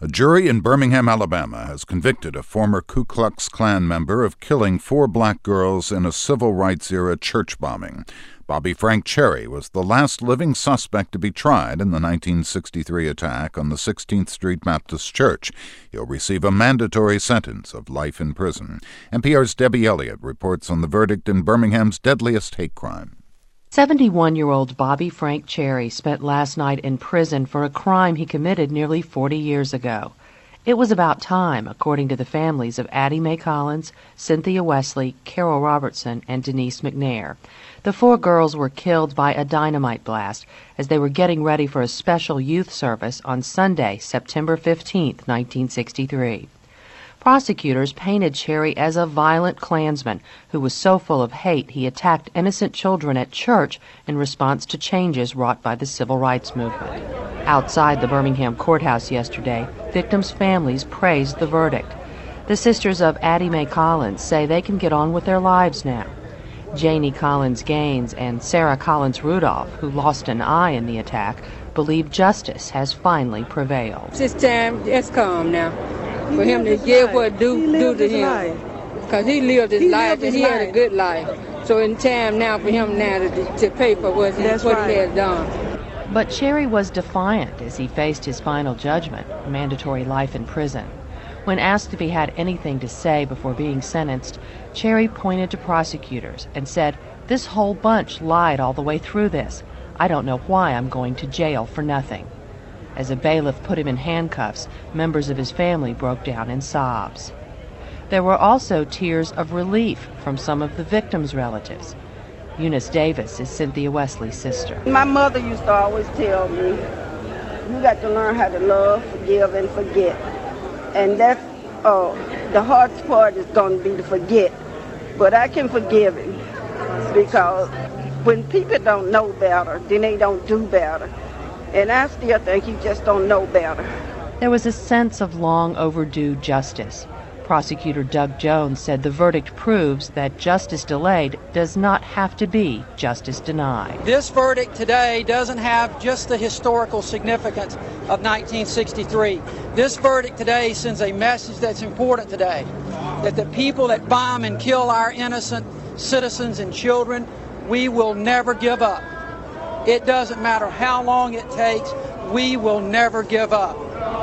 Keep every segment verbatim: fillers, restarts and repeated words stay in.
A jury in Birmingham, Alabama, has convicted a former Ku Klux Klan member of killing four black girls in a civil rights-era church bombing. Bobby Frank Cherry was the last living suspect to be tried in the nineteen sixty-three attack on the sixteenth Street Baptist Church. He'll receive a mandatory sentence of life in prison. N P R's Debbie Elliott reports on the verdict in Birmingham's deadliest hate crime. seventy-one-year-old Bobby Frank Cherry spent last night in prison for a crime he committed nearly forty years ago. It was about time, according to the families of Addie Mae Collins, Cynthia Wesley, Carol Robertson, and Denise McNair. The four girls were killed by a dynamite blast as they were getting ready for a special youth service on Sunday, September fifteenth, nineteen sixty-three. Prosecutors painted Cherry as a violent Klansman who was so full of hate he attacked innocent children at church in response to changes wrought by the civil rights movement. Outside the Birmingham courthouse yesterday, victims' families praised the verdict. The sisters of Addie Mae Collins say they can get on with their lives now. Janie Collins Gaines and Sarah Collins Rudolph, who lost an eye in the attack, believe justice has finally prevailed. It's time, it's come now. For him to get what do do to him, because he lived his life and he had a good life. So in time now for him now to, to pay for what, he, what he has done. But Cherry was defiant as he faced his final judgment, mandatory life in prison. When asked if he had anything to say before being sentenced, Cherry pointed to prosecutors and said, "This whole bunch lied all the way through this. I don't know why I'm going to jail for nothing." As a bailiff put him in handcuffs, members of his family broke down in sobs. There were also tears of relief from some of the victims' relatives. Eunice Davis is Cynthia Wesley's sister. My mother used to always tell me, you got to learn how to love, forgive, and forget. And that's uh, the hardest part is going to be to forget. But I can forgive him because when people don't know better, then they don't do better. And I still think he just don't know better. There was a sense of long overdue justice. Prosecutor Doug Jones said the verdict proves that justice delayed does not have to be justice denied. This verdict today doesn't have just the historical significance of nineteen sixty-three. This verdict today sends a message that's important today, that the people that bomb and kill our innocent citizens and children, we will never give up. It doesn't matter how long it takes, we will never give up.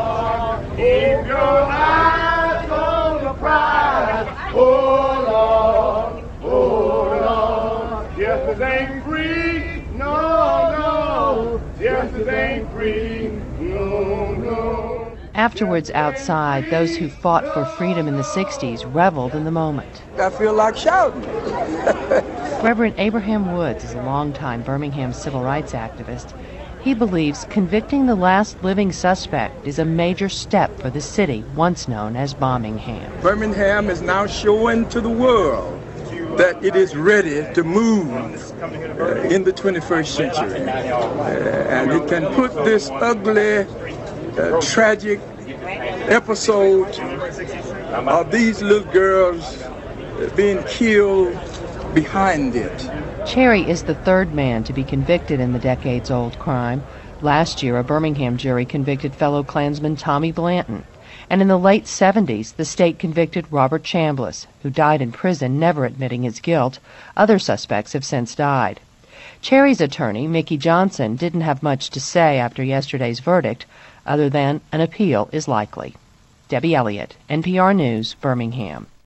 Keep your eyes on the prize. Hold on, hold on. Justice ain't free, no, no. Justice ain't free, no, no. Afterwards, outside, those who fought for freedom in the sixties reveled in the moment. I feel like shouting. Reverend Abraham Woods is a longtime Birmingham civil rights activist. He believes convicting the last living suspect is a major step for the city once known as Birmingham. Birmingham is now showing to the world that it is ready to move uh, in the twenty-first century. Uh, and it can put this ugly, uh, tragic episode of these little girls uh, being killed behind it. Cherry is the third man to be convicted in the decades-old crime. Last year, a Birmingham jury convicted fellow Klansman Tommy Blanton. And in the late seventies, the state convicted Robert Chambliss, who died in prison, never admitting his guilt. Other suspects have since died. Cherry's attorney, Mickey Johnson, didn't have much to say after yesterday's verdict, other than an appeal is likely. Debbie Elliott, N P R News, Birmingham.